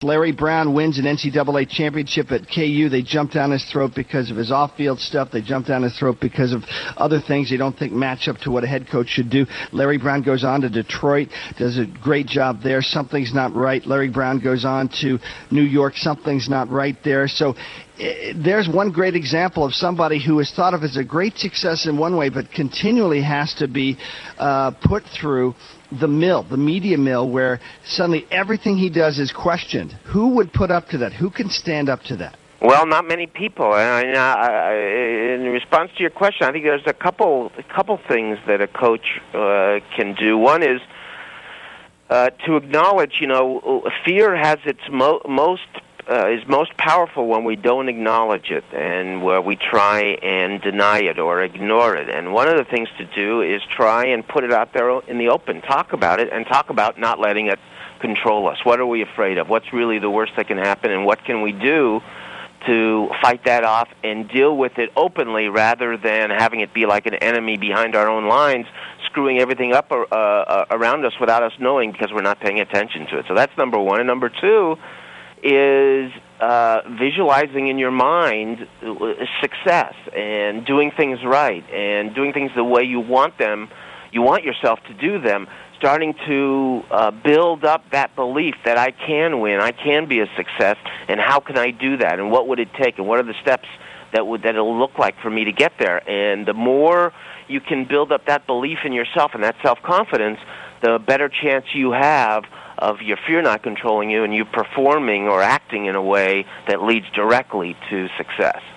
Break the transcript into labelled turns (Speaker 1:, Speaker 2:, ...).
Speaker 1: Larry Brown wins an NCAA championship at KU. They jump down his throat because of his off-field stuff. They jump down his throat because of other things they don't think match up to what a head coach should do. Larry Brown goes on to Detroit, does a great job there. Something's not right. Larry Brown goes on to New York. Something's not right there. So there's one great example of somebody who is thought of as a great success in one way, but continually has to be put through the mill, the media mill, where suddenly everything he does is questioned. Who would put up to that? Who can stand up to that?
Speaker 2: Well, not many people. In response to your question, I think there's a couple things that a coach can do. One is to acknowledge, fear has its is most powerful when we don't acknowledge it and where we try and deny it or ignore it. And one of the things to do is try and put it out there in the open, talk about it, and talk about not letting it control us. What are we afraid of? What's really the worst that can happen, and what can we do to fight that off and deal with it openly rather than having it be like an enemy behind our own lines, screwing everything up around us without us knowing because we're not paying attention to it. So that's number one. And number two is visualizing in your mind success and doing things right and doing things the way you want them, you want yourself to do them, starting to build up that belief that I can win, I can be a success, and how can I do that, and what would it take, and what are the steps that it'll look like for me to get there. And the more you can build up that belief in yourself and that self-confidence, the better chance you have of your fear not controlling you and you performing or acting in a way that leads directly to success.